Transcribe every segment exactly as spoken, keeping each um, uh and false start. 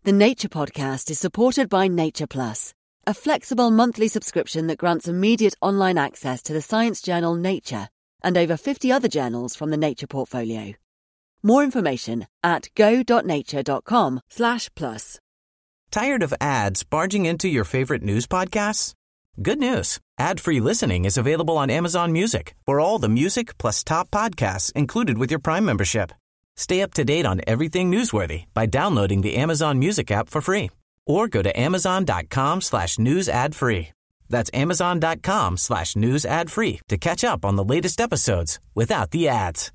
The Nature Podcast is supported by Nature Plus, a flexible monthly subscription that grants immediate online access to the science journal Nature and over fifty other journals from the Nature portfolio. More information at go.nature.com slash plus. Tired of ads barging into your favorite news podcasts? Good news. Ad-free listening is available on Amazon Music for all the music plus top podcasts included with your Prime membership. Stay up to date on everything newsworthy by downloading the Amazon Music app for free or go to amazon.com slash news ad free. That's amazon.com slash news ad free to catch up on the latest episodes without the ads.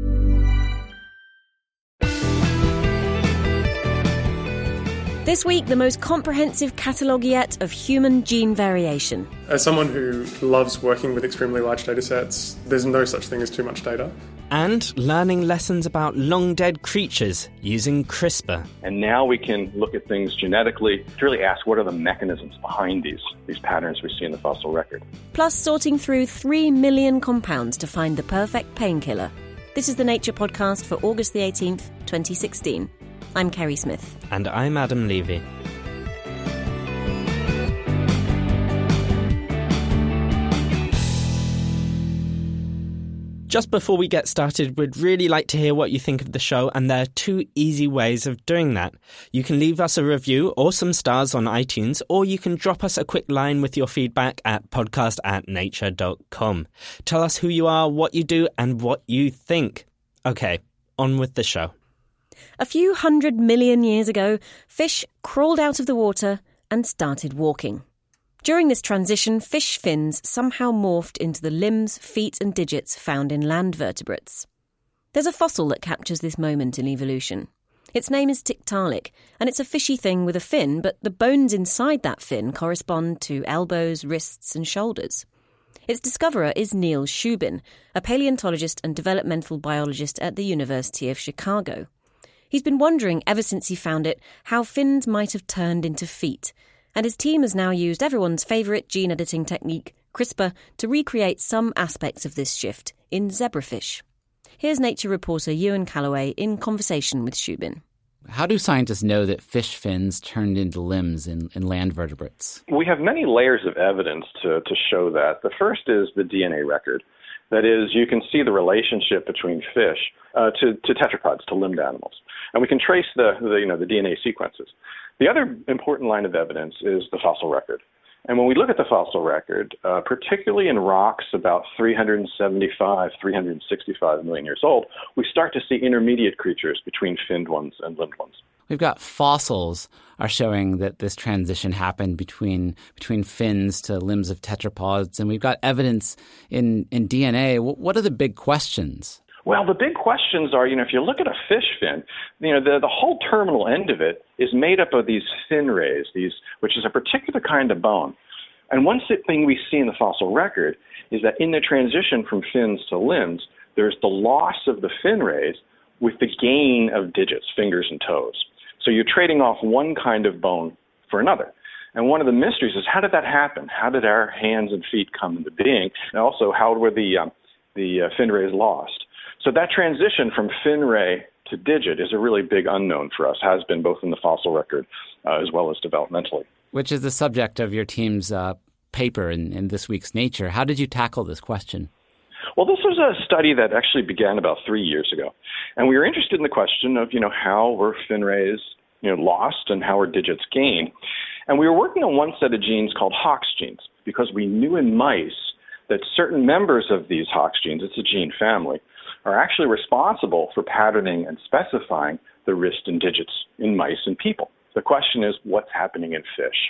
This week, the most comprehensive catalogue yet of human gene variation. As someone who loves working with extremely large data sets, there's no such thing as too much data. And learning lessons about long-dead creatures using CRISPR. And now we can look at things genetically to really ask what are the mechanisms behind these, these patterns we see in the fossil record. Plus sorting through three million compounds to find the perfect painkiller. This is the Nature Podcast for August the eighteenth, twenty sixteen. I'm Kerry Smith. And I'm Adam Levy. Just before we get started, we'd really like to hear what you think of the show, and there are two easy ways of doing that. You can leave us a review or some stars on iTunes, or you can drop us a quick line with your feedback at podcast at nature dot com. Tell us who you are, what you do, and what you think. Okay, on with the show. A few hundred million years ago, fish crawled out of the water and started walking. During this transition, fish fins somehow morphed into the limbs, feet and digits found in land vertebrates. There's a fossil that captures this moment in evolution. Its name is Tiktaalik, and it's a fishy thing with a fin, but the bones inside that fin correspond to elbows, wrists and shoulders. Its discoverer is Neil Shubin, a paleontologist and developmental biologist at the University of Chicago. He's been wondering ever since he found it how fins might have turned into feet, and his team has now used everyone's favourite gene editing technique, CRISPR, to recreate some aspects of this shift in zebrafish. Here's Nature reporter Ewan Callaway in conversation with Shubin. How do scientists know that fish fins turned into limbs in, in land vertebrates? We have many layers of evidence to, to show that. The first is the D N A record. That is, you can see the relationship between fish uh, to, to tetrapods, to limbed animals. And we can trace the, the, you know, the D N A sequences. The other important line of evidence is the fossil record. And when we look at the fossil record, uh, particularly in rocks about three hundred seventy-five, three hundred sixty-five million years old, we start to see intermediate creatures between finned ones and limbed ones. We've got fossils are showing that this transition happened between between fins to limbs of tetrapods, and we've got evidence in, in D N A. What are the big questions? Well, the big questions are, you know, if you look at a fish fin, you know, the, the whole terminal end of it is made up of these fin rays, these, which is a particular kind of bone. And one thing we see in the fossil record is that in the transition from fins to limbs, there's the loss of the fin rays with the gain of digits, fingers and toes. So you're trading off one kind of bone for another. And one of the mysteries is, how did that happen? How did our hands and feet come into being? And also, how were the, um, the uh, fin rays lost? So that transition from fin ray to digit is a really big unknown for us, has been both in the fossil record uh, as well as developmentally. Which is the subject of your team's uh, paper in, in this week's Nature. How did you tackle this question? Well, this was a study that actually began about three years ago. And we were interested in the question of, you know, how were fin rays, you know, lost and how were digits gained? And we were working on one set of genes called Hox genes, because we knew in mice that certain members of these Hox genes, it's a gene family, are actually responsible for patterning and specifying the wrist and digits in mice and people. The question is, what's happening in fish?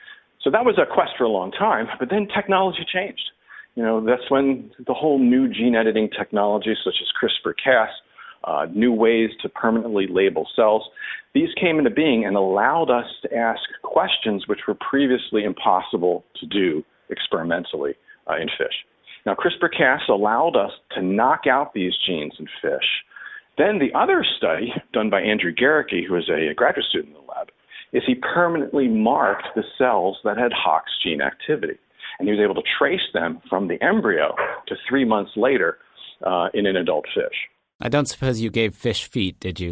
So that was a quest for a long time, but then technology changed. You know, that's when the whole new gene editing technology, such as CRISPR Cas, uh, new ways to permanently label cells, these came into being and allowed us to ask questions which were previously impossible to do experimentally uh, in fish. Now, CRISPR Cas allowed us to knock out these genes in fish. Then the other study done by Andrew Garricky, who is a graduate student in the lab, is he permanently marked the cells that had Hox gene activity. And he was able to trace them from the embryo to three months later uh, in an adult fish. I don't suppose you gave fish feet, did you?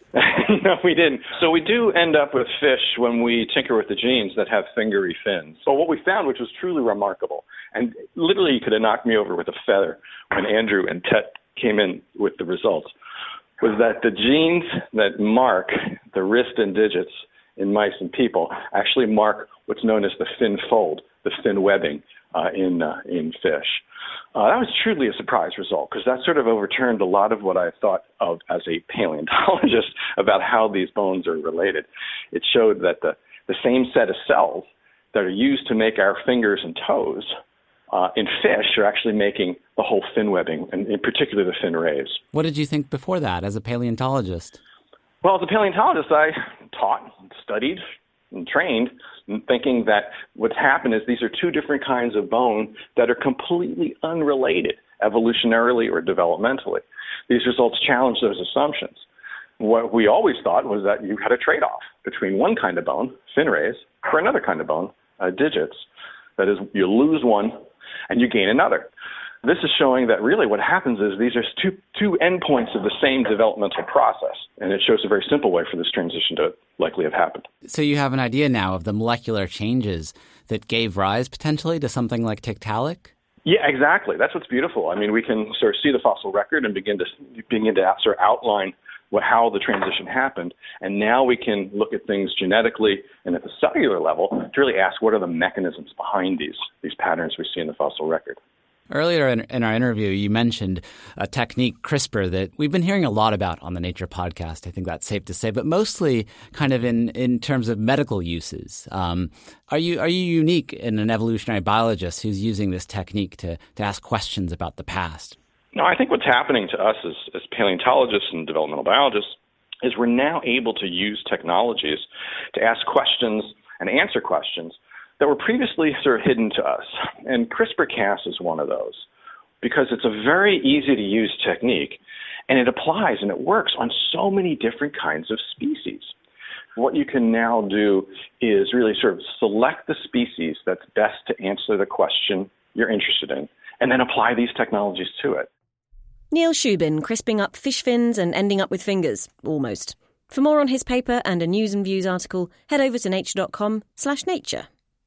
No, we didn't. So we do end up with fish when we tinker with the genes that have fingery fins. But what we found, which was truly remarkable, and literally you could have knocked me over with a feather when Andrew and Tet came in with the results, was that the genes that mark the wrist and digits in mice and people actually mark what's known as the fin fold, the fin webbing uh, in uh, in fish. Uh, that was truly a surprise result because that sort of overturned a lot of what I thought of as a paleontologist about how these bones are related. It showed that the, the same set of cells that are used to make our fingers and toes uh, in fish are actually making the whole fin webbing, and in particular the fin rays. What did you think before that as a paleontologist? Well, as a paleontologist, I taught, studied, and trained, thinking that what's happened is these are two different kinds of bone that are completely unrelated evolutionarily or developmentally. These results challenge those assumptions. What we always thought was that you had a trade-off between one kind of bone, fin rays, for another kind of bone, uh, digits. That is, you lose one and you gain another. This is showing that really what happens is these are two two endpoints of the same developmental process, and it shows a very simple way for this transition to likely have happened. So you have an idea now of the molecular changes that gave rise potentially to something like Tiktaalik? Yeah, exactly. That's what's beautiful. I mean, we can sort of see the fossil record and begin to begin to sort of outline what, how the transition happened, and now we can look at things genetically and at the cellular level to really ask what are the mechanisms behind these these patterns we see in the fossil record. Earlier in, in our interview, you mentioned a technique, CRISPR, that we've been hearing a lot about on the Nature podcast. I think that's safe to say, but mostly kind of in, in terms of medical uses. Um, are you are you unique in an evolutionary biologist who's using this technique to, to ask questions about the past? No, I think what's happening to us as, as paleontologists and developmental biologists is we're now able to use technologies to ask questions and answer questions that were previously sort of hidden to us. And CRISPR Cas is one of those because it's a very easy-to-use technique, and it applies and it works on so many different kinds of species. What you can now do is really sort of select the species that's best to answer the question you're interested in, and then apply these technologies to it. Neil Shubin, crisping up fish fins and ending up with fingers, almost. For more on his paper and a News and Views article, head over to nature.com slash nature.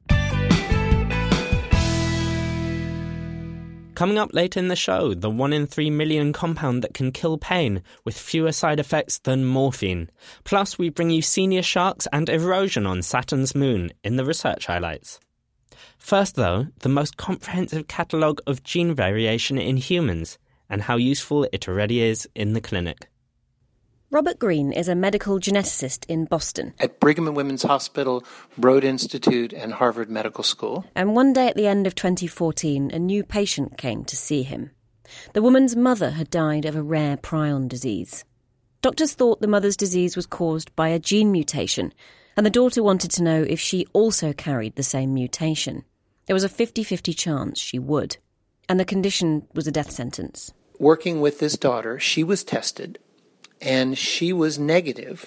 Coming up later in the show, the one in three million compound that can kill pain with fewer side effects than morphine. Plus, we bring you senior sharks and erosion on Saturn's moon in the research highlights. First, though, the most comprehensive catalogue of gene variation in humans and how useful it already is in the clinic. Robert Green is a medical geneticist in Boston. At Brigham and Women's Hospital, Broad Institute, and Harvard Medical School. And one day at the end of twenty fourteen, a new patient came to see him. The woman's mother had died of a rare prion disease. Doctors thought the mother's disease was caused by a gene mutation, and the daughter wanted to know if she also carried the same mutation. There was a fifty-fifty chance she would, and the condition was a death sentence. Working with this daughter, she was tested, and she was negative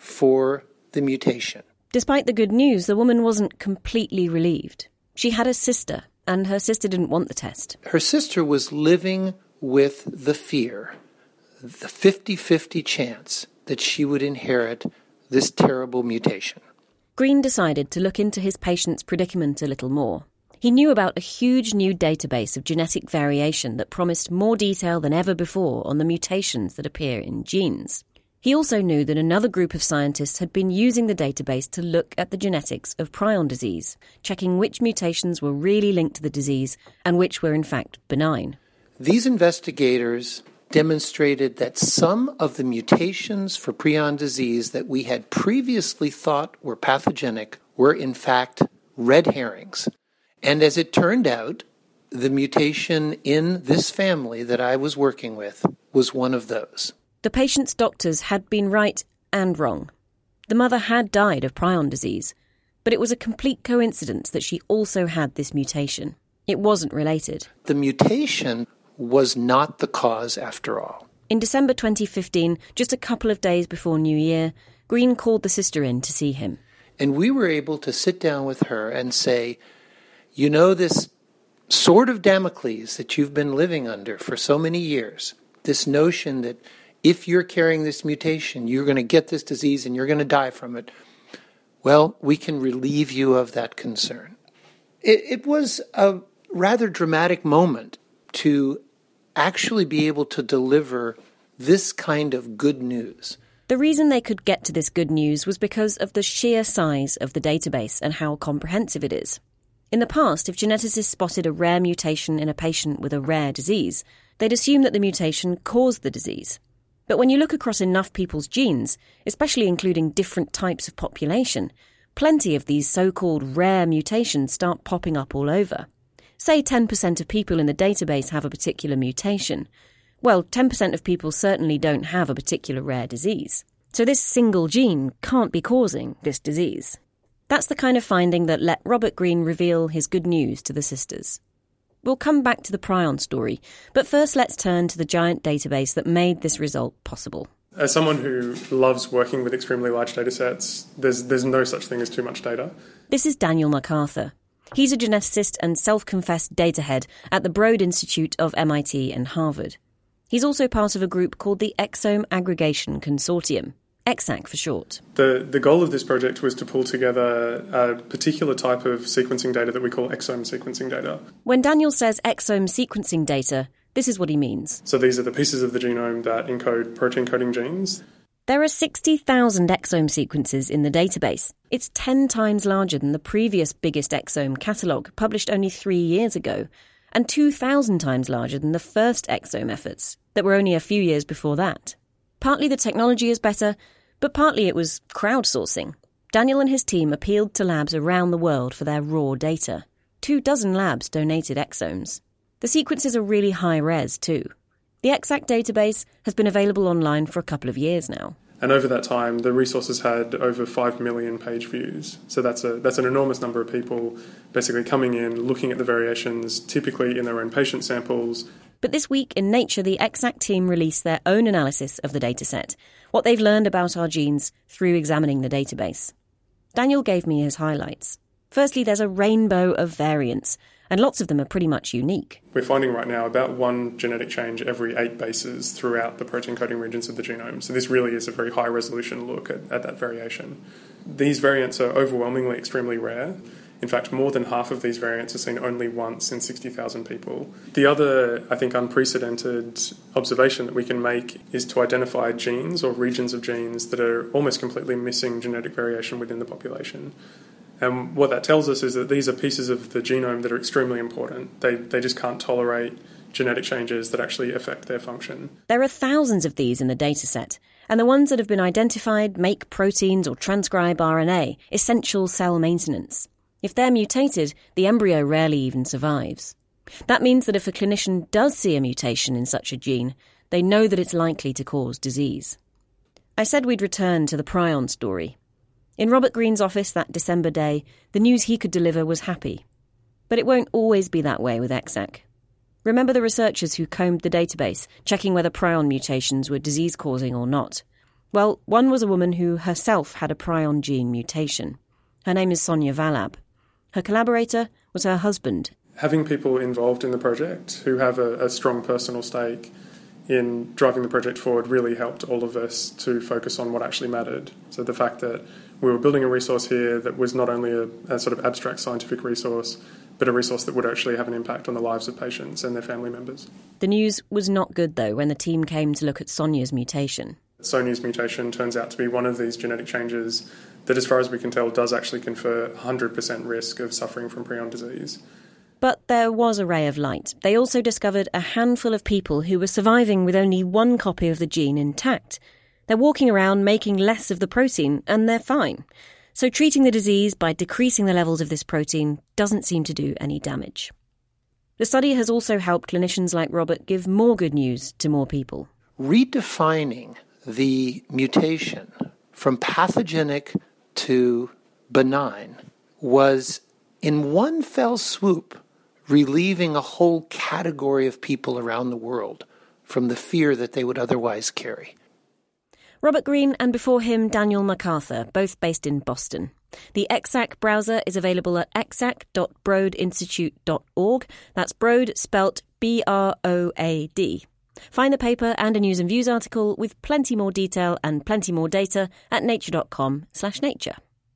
for the mutation. Despite the good news, the woman wasn't completely relieved. She had a sister, and her sister didn't want the test. Her sister was living with the fear, the fifty-fifty chance that she would inherit this terrible mutation. Green decided to look into his patient's predicament a little more. He knew about a huge new database of genetic variation that promised more detail than ever before on the mutations that appear in genes. He also knew that another group of scientists had been using the database to look at the genetics of prion disease, checking which mutations were really linked to the disease and which were in fact benign. These investigators demonstrated that some of the mutations for prion disease that we had previously thought were pathogenic were in fact red herrings. And as it turned out, the mutation in this family that I was working with was one of those. The patient's doctors had been right and wrong. The mother had died of prion disease, but it was a complete coincidence that she also had this mutation. It wasn't related. The mutation was not the cause after all. In December twenty fifteen, just a couple of days before New Year, Green called the sister in to see him. And we were able to sit down with her and say, you know, this sword of Damocles that you've been living under for so many years, this notion that if you're carrying this mutation, you're going to get this disease and you're going to die from it. Well, we can relieve you of that concern. It, it was a rather dramatic moment to actually be able to deliver this kind of good news. The reason they could get to this good news was because of the sheer size of the database and how comprehensive it is. In the past, if geneticists spotted a rare mutation in a patient with a rare disease, they'd assume that the mutation caused the disease. But when you look across enough people's genes, especially including different types of population, plenty of these so-called rare mutations start popping up all over. Say ten percent of people in the database have a particular mutation. Well, ten percent of people certainly don't have a particular rare disease. So this single gene can't be causing this disease. That's the kind of finding that let Robert Green reveal his good news to the sisters. We'll come back to the prion story, but first let's turn to the giant database that made this result possible. As someone who loves working with extremely large data sets, there's, there's no such thing as too much data. This is Daniel MacArthur. He's a geneticist and self-confessed data head at the Broad Institute of M I T and Harvard. He's also part of a group called the Exome Aggregation Consortium, E X A C for short. The, the goal of this project was to pull together a particular type of sequencing data that we call exome sequencing data. When Daniel says exome sequencing data, this is what he means. So these are the pieces of the genome that encode protein-coding genes. There are sixty thousand exome sequences in the database. It's ten times larger than the previous biggest exome catalogue, published only three years ago, and two thousand times larger than the first exome efforts, that were only a few years before that. Partly the technology is better, but partly it was crowdsourcing. Daniel and his team appealed to labs around the world for their raw data. Two dozen labs donated exomes. The sequences are really high-res too. The E X A C database has been available online for a couple of years now. And over that time, the resources had over five million page views. So that's a that's an enormous number of people basically coming in, looking at the variations, typically in their own patient samples. But this week in Nature, the E X A C team released their own analysis of the dataset, what they've learned about our genes through examining the database. Daniel gave me his highlights. Firstly, there's a rainbow of variants, and lots of them are pretty much unique. We're finding right now about one genetic change every eight bases throughout the protein-coding regions of the genome. So this really is a very high-resolution look at, at that variation. These variants are overwhelmingly extremely rare. In fact, more than half of these variants are seen only once in sixty thousand people. The other, I think, unprecedented observation that we can make is to identify genes or regions of genes that are almost completely missing genetic variation within the population. And what that tells us is that these are pieces of the genome that are extremely important. They they just can't tolerate genetic changes that actually affect their function. There are thousands of these in the dataset, and the ones that have been identified make proteins or transcribe R N A, essential cell maintenance. If they're mutated, the embryo rarely even survives. That means that if a clinician does see a mutation in such a gene, they know that it's likely to cause disease. I said we'd return to the prion story. In Robert Green's office that December day, the news he could deliver was happy. But it won't always be that way with E X A C. Remember the researchers who combed the database, checking whether prion mutations were disease-causing or not? Well, one was a woman who herself had a prion gene mutation. Her name is Sonia Valab. Her collaborator was her husband. Having people involved in the project who have a, a strong personal stake in driving the project forward really helped all of us to focus on what actually mattered. So the fact that we were building a resource here that was not only a, a sort of abstract scientific resource, but a resource that would actually have an impact on the lives of patients and their family members. The news was not good, though, when the team came to look at Sonia's mutation. Sonia's mutation turns out to be one of these genetic changes that, as far as we can tell, does actually confer one hundred percent risk of suffering from prion disease. But there was a ray of light. They also discovered a handful of people who were surviving with only one copy of the gene intact. They're walking around making less of the protein, and they're fine. So treating the disease by decreasing the levels of this protein doesn't seem to do any damage. The study has also helped clinicians like Robert give more good news to more people. Redefining the mutation from pathogenic to benign was, in one fell swoop, relieving a whole category of people around the world from the fear that they would otherwise carry. Robert Green and before him Daniel MacArthur, both based in Boston. The E X A C browser is available at exac dot broad institute dot org. That's Broad spelt B R O A D. Find the paper and a news and views article with plenty more detail and plenty more data at nature.com slash nature.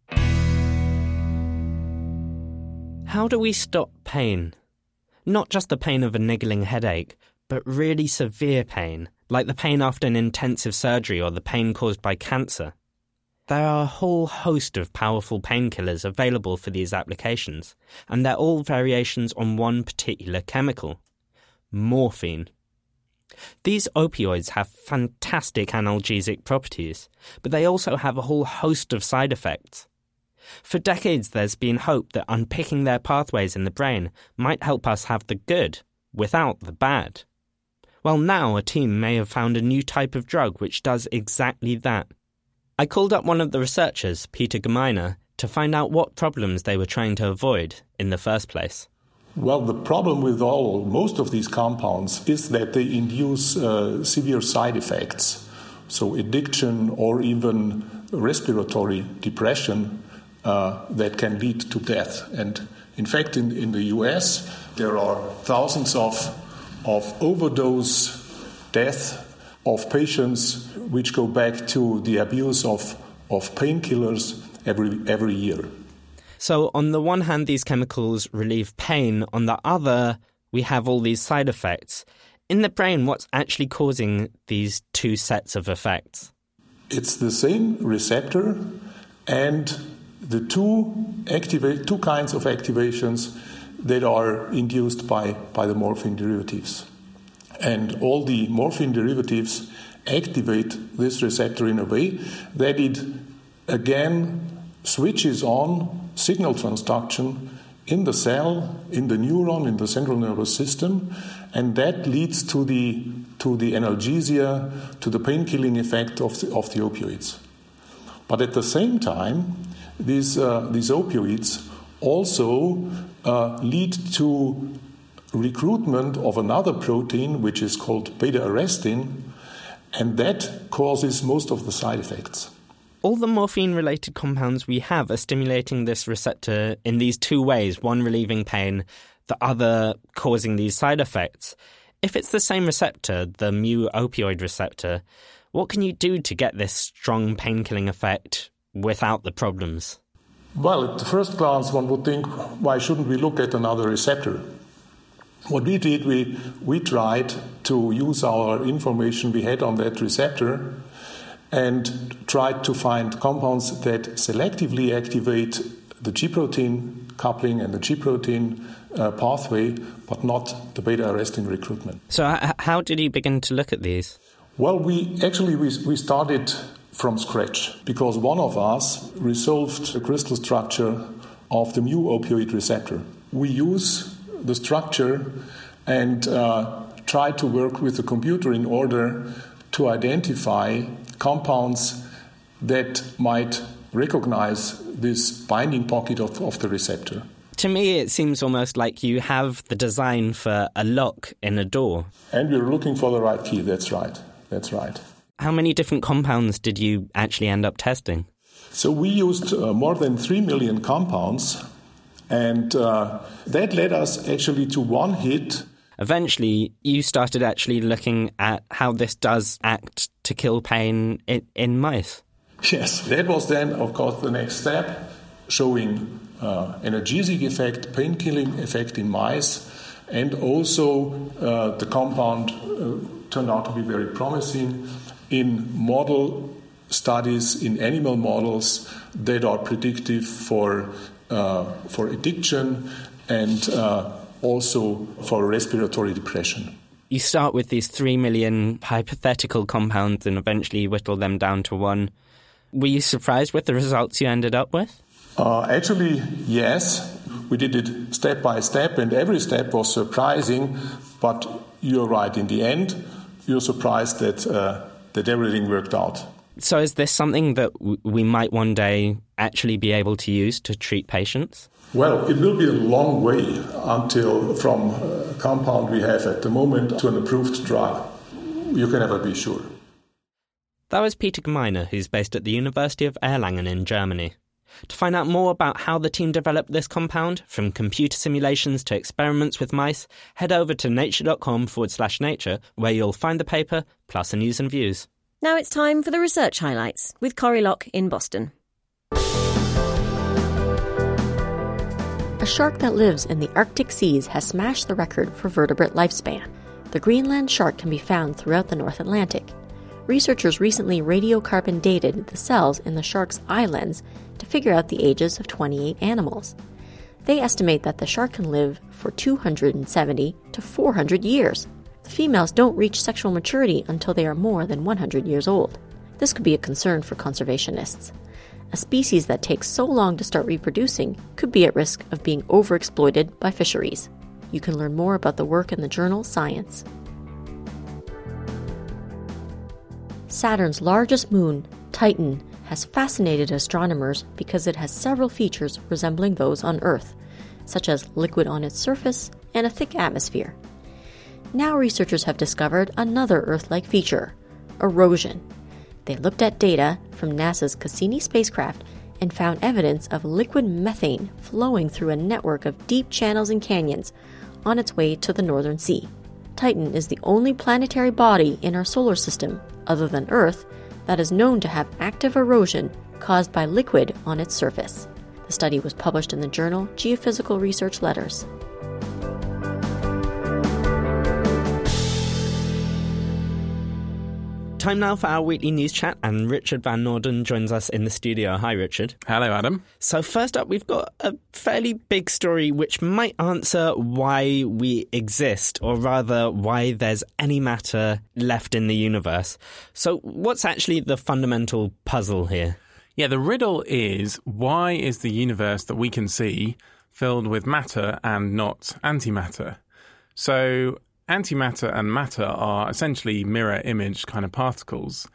How do we stop pain? Not just the pain of a niggling headache, but really severe pain, like the pain after an intensive surgery or the pain caused by cancer. There are a whole host of powerful painkillers available for these applications, and they're all variations on one particular chemical, morphine. These opioids have fantastic analgesic properties, but they also have a whole host of side effects. For decades there's been hope that unpicking their pathways in the brain might help us have the good without the bad. Well, now a team may have found a new type of drug which does exactly that. I called up one of the researchers, Peter Gemeiner, to find out what problems they were trying to avoid in the first place. Well, the problem with all, most of these compounds is that they induce uh, severe side effects. So addiction or even respiratory depression uh, that can lead to death. And in fact, in, in the U S, there are thousands of, of overdose deaths of patients which go back to the abuse of, of painkillers every every year. So on the one hand, these chemicals relieve pain. On the other, we have all these side effects. In the brain, what's actually causing these two sets of effects? It's the same receptor and the two activate two kinds of activations that are induced by, by the morphine derivatives. And all the morphine derivatives activate this receptor in a way that it again switches on signal transduction in the cell, in the neuron, in the central nervous system, and that leads to the to the analgesia, to the pain-killing effect of the, of the opioids. But at the same time, these uh, these opioids also uh, lead to recruitment of another protein which is called beta-arrestin, and that causes most of the side effects. All the morphine-related compounds we have are stimulating this receptor in these two ways, one relieving pain, the other causing these side effects. If it's the same receptor, the mu opioid receptor, what can you do to get this strong pain-killing effect without the problems? Well, at the first glance, one would think, why shouldn't we look at another receptor? What we did, we, we tried to use our information we had on that receptor and tried to find compounds that selectively activate the G-protein coupling and the G-protein uh, pathway, but not the beta-arrestin recruitment. So h- how did you begin to look at these? Well, we actually we, we started from scratch because one of us resolved the crystal structure of the mu opioid receptor. We use the structure and uh, try to work with the computer in order to identify compounds that might recognize this binding pocket of, of the receptor. To me, it seems almost like you have the design for a lock in a door. And we're looking for the right key, that's right, that's right. How many different compounds did you actually end up testing? So we used uh, more than three million compounds. And uh, that led us actually to one hit. Eventually, you started actually looking at how this does act to kill pain in, in mice. Yes, that was then, of course, the next step, showing uh, analgesic effect, pain-killing effect in mice, and also uh, the compound uh, turned out to be very promising in model studies, in animal models that are predictive for Uh, for addiction and uh, also for respiratory depression. You start with these three million hypothetical compounds and eventually whittle them down to one. Were you surprised with the results you ended up with? Uh, actually, yes. We did it step by step, and every step was surprising. But you're right, in the end, you're surprised that uh, that everything worked out. So is this something that w- we might one day actually be able to use to treat patients? Well, it will be a long way until from a compound we have at the moment to an approved drug. You can never be sure. That was Peter Gemeiner, who's based at the University of Erlangen in Germany. To find out more about how the team developed this compound, from computer simulations to experiments with mice, head over to nature.com forward slash nature, where you'll find the paper, plus the news and views. Now it's time for the research highlights with Corrie Locke in Boston. A shark that lives in the Arctic seas has smashed the record for vertebrate lifespan. The Greenland shark can be found throughout the North Atlantic. Researchers recently radiocarbon dated the cells in the shark's eye lens to figure out the ages of twenty-eight animals. They estimate that the shark can live for two hundred seventy to four hundred years. The females don't reach sexual maturity until they are more than one hundred years old. This could be a concern for conservationists. A species that takes so long to start reproducing could be at risk of being overexploited by fisheries. You can learn more about the work in the journal Science. Saturn's largest moon, Titan, has fascinated astronomers because it has several features resembling those on Earth, such as liquid on its surface and a thick atmosphere. Now researchers have discovered another Earth-like feature, erosion. They looked at data from NASA's Cassini spacecraft and found evidence of liquid methane flowing through a network of deep channels and canyons on its way to the Northern Sea. Titan is the only planetary body in our solar system, other than Earth, that is known to have active erosion caused by liquid on its surface. The study was published in the journal Geophysical Research Letters. Time now for our weekly news chat, and Richard Van Norden joins us in the studio. Hi, Richard. Hello, Adam. So first up, we've got a fairly big story which might answer why we exist, or rather why there's any matter left in the universe. So what's actually the fundamental puzzle here? Yeah, the riddle is, why is the universe that we can see filled with matter and not antimatter? So antimatter and matter are essentially mirror image kind of particles.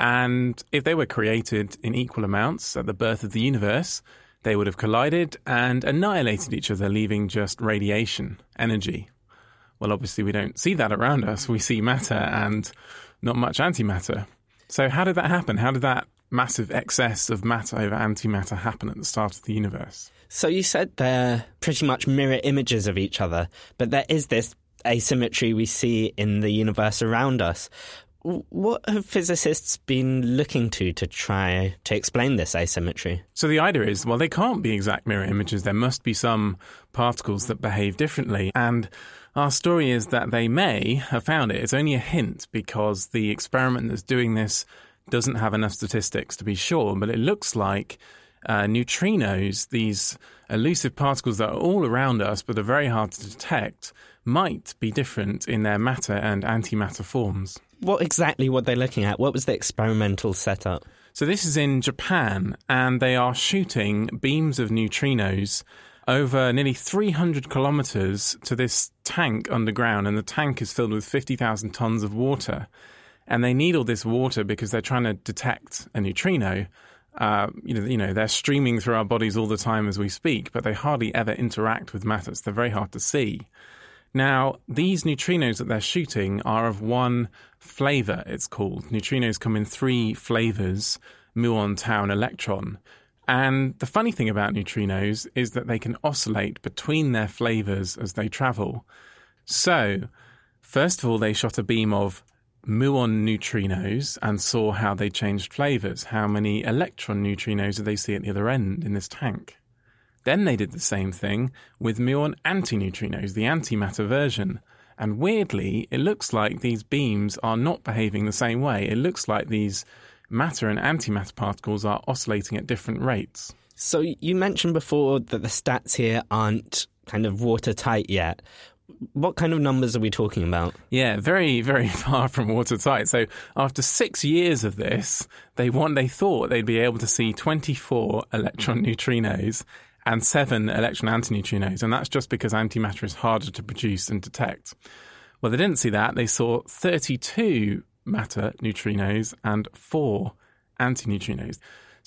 And if they were created in equal amounts at the birth of the universe, they would have collided and annihilated each other, leaving just radiation, energy. Well, obviously we don't see that around us. We see matter and not much antimatter. So how did that happen? How did that massive excess of matter over antimatter happen at the start of the universe? So you said they're pretty much mirror images of each other, but there is this asymmetry we see in the universe around us. What have physicists been looking to to try to explain this asymmetry? So the idea is, well, they can't be exact mirror images. There must be some particles that behave differently. And our story is that they may have found it. It's only a hint because the experiment that's doing this doesn't have enough statistics to be sure. But it looks like uh, neutrinos, these elusive particles that are all around us but are very hard to detect, might be different in their matter and antimatter forms. What exactly were they looking at? What was the experimental setup? So this is in Japan, and they are shooting beams of neutrinos over nearly three hundred kilometres to this tank underground, and the tank is filled with fifty thousand tonnes of water. And they need all this water because they're trying to detect a neutrino. Uh, you know, you know, they're streaming through our bodies all the time as we speak, but they hardly ever interact with matter, so they're very hard to see. Now, these neutrinos that they're shooting are of one flavour, it's called. Neutrinos come in three flavours, muon, tau, and electron. And the funny thing about neutrinos is that they can oscillate between their flavours as they travel. So, first of all, they shot a beam of muon neutrinos and saw how they changed flavours. How many electron neutrinos did they see at the other end in this tank? Then they did the same thing with muon antineutrinos, the antimatter version. And weirdly, it looks like these beams are not behaving the same way. It looks like these matter and antimatter particles are oscillating at different rates. So you mentioned before that the stats here aren't kind of watertight yet. What kind of numbers are we talking about? Yeah, very, very far from watertight. So after six years of this, they want, they thought they'd be able to see twenty-four electron neutrinos and seven electron antineutrinos, and that's just because antimatter is harder to produce and detect. Well, they didn't see that. They saw thirty-two matter neutrinos and four antineutrinos.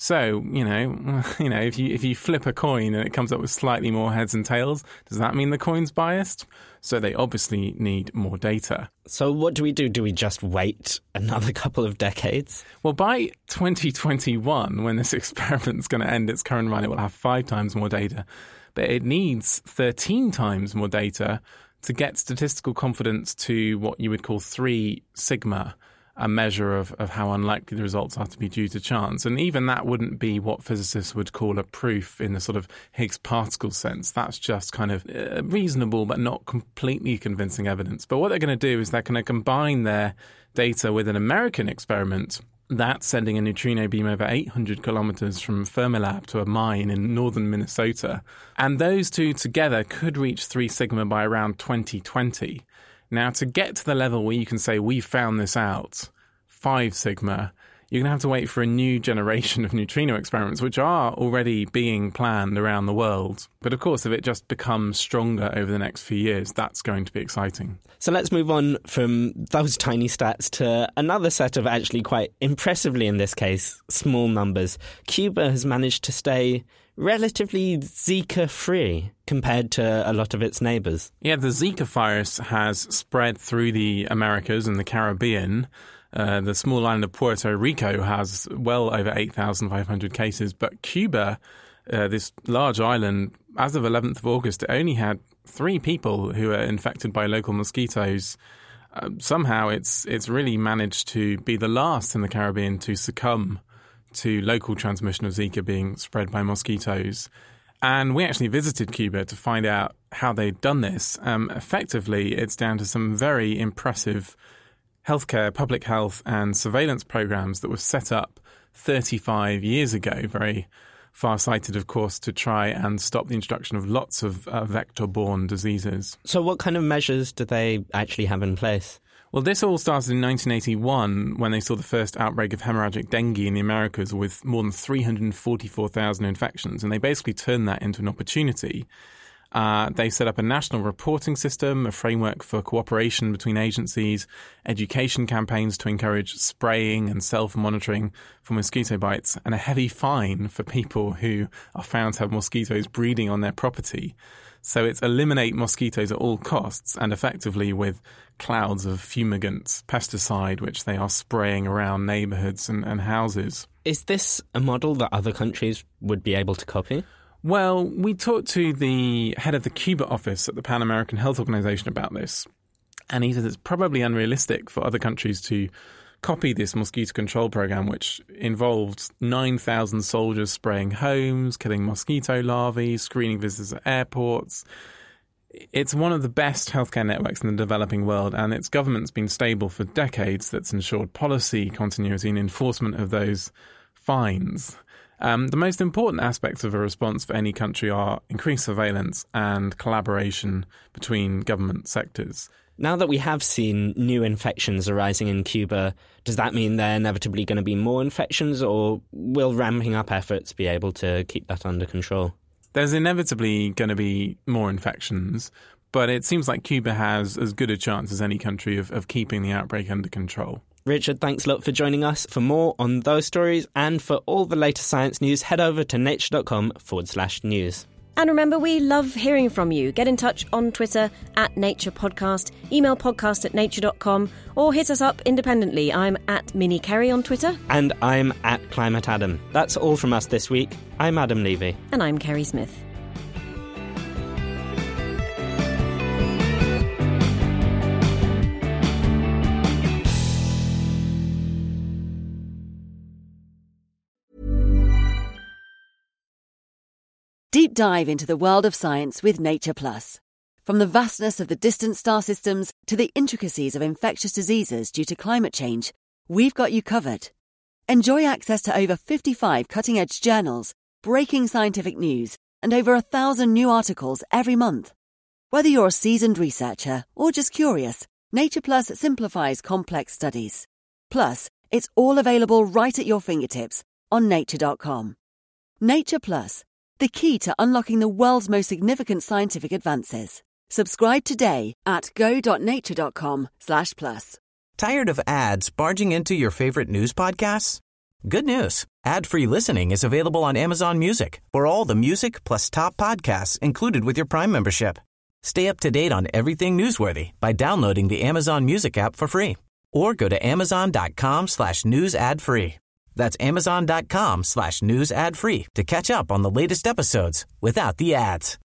So, you know, you know, if you if you flip a coin and it comes up with slightly more heads and tails, does that mean the coin's biased? So they obviously need more data. So what do we do? Do we just wait another couple of decades? Well, by twenty twenty-one, when this experiment's going to end its current run, it will have five times more data. But it needs thirteen times more data to get statistical confidence to what you would call three sigma, a measure of, of how unlikely the results are to be due to chance. And even that wouldn't be what physicists would call a proof in the sort of Higgs particle sense. That's just kind of uh, reasonable but not completely convincing evidence. But what they're going to do is they're going to combine their data with an American experiment that's sending a neutrino beam over eight hundred kilometers from Fermilab to a mine in northern Minnesota. And those two together could reach three sigma by around twenty twenty. Now, to get to the level where you can say, we found this out, five sigma, you're going to have to wait for a new generation of neutrino experiments, which are already being planned around the world. But of course, if it just becomes stronger over the next few years, that's going to be exciting. So let's move on from those tiny stats to another set of actually quite impressively, in this case, small numbers. Cuba has managed to stay relatively Zika-free compared to a lot of its neighbours. Yeah, the Zika virus has spread through the Americas and the Caribbean. Uh, the small island of Puerto Rico has well over eight thousand five hundred cases, but Cuba, uh, this large island, as of eleventh of August, it only had three people who are infected by local mosquitoes. Uh, somehow it's it's really managed to be the last in the Caribbean to succumb to local transmission of Zika being spread by mosquitoes. And we actually visited Cuba to find out how they'd done this. Um, effectively, it's down to some very impressive healthcare, public health and surveillance programs that were set up thirty-five years ago, very far-sighted, of course, to try and stop the introduction of lots of uh, vector-borne diseases. So what kind of measures do they actually have in place? Well, this all started in nineteen eighty-one when they saw the first outbreak of hemorrhagic dengue in the Americas with more than three hundred forty-four thousand infections, and they basically turned that into an opportunity. Uh, they set up a national reporting system, a framework for cooperation between agencies, education campaigns to encourage spraying and self-monitoring for mosquito bites, and a heavy fine for people who are found to have mosquitoes breeding on their property. So it's eliminate mosquitoes at all costs, and effectively with clouds of fumigants, pesticide, which they are spraying around neighbourhoods and, and houses. Is this a model that other countries would be able to copy? Well, we talked to the head of the Cuba office at the Pan American Health Organization about this, and he says it's probably unrealistic for other countries to copy this mosquito control program, which involved nine thousand soldiers spraying homes, killing mosquito larvae, screening visitors at airports. It's one of the best healthcare networks in the developing world, and its government's been stable for decades. That's ensured policy continuity and enforcement of those fines. Um, the most important aspects of a response for any country are increased surveillance and collaboration between government sectors. Now that we have seen new infections arising in Cuba, does that mean there are inevitably going to be more infections, or will ramping up efforts be able to keep that under control? There's inevitably going to be more infections, but it seems like Cuba has as good a chance as any country of, of keeping the outbreak under control. Richard, thanks a lot for joining us. For more on those stories and for all the latest science news, head over to nature.com forward slash news. And remember, we love hearing from you. Get in touch on Twitter at Nature Podcast, email podcast at nature dot com, or hit us up independently. I'm at Minnie Kerry on Twitter. And I'm at Climate Adam. That's all from us this week. I'm Adam Levy. And I'm Kerry Smith. Deep dive into the world of science with Nature Plus. From the vastness of the distant star systems to the intricacies of infectious diseases due to climate change, we've got you covered. Enjoy access to over fifty-five cutting-edge journals, breaking scientific news, and over a thousand new articles every month. Whether you're a seasoned researcher or just curious, Nature Plus simplifies complex studies. Plus, it's all available right at your fingertips on nature dot com. Nature Plus, the key to unlocking the world's most significant scientific advances. Subscribe today at go.nature.com slash plus. Tired of ads barging into your favorite news podcasts? Good news. Ad-free listening is available on Amazon Music for all the music plus top podcasts included with your Prime membership. Stay up to date on everything newsworthy by downloading the Amazon Music app for free or go to amazon.com slash news ad free. That's amazon.com slash news ad free to catch up on the latest episodes without the ads.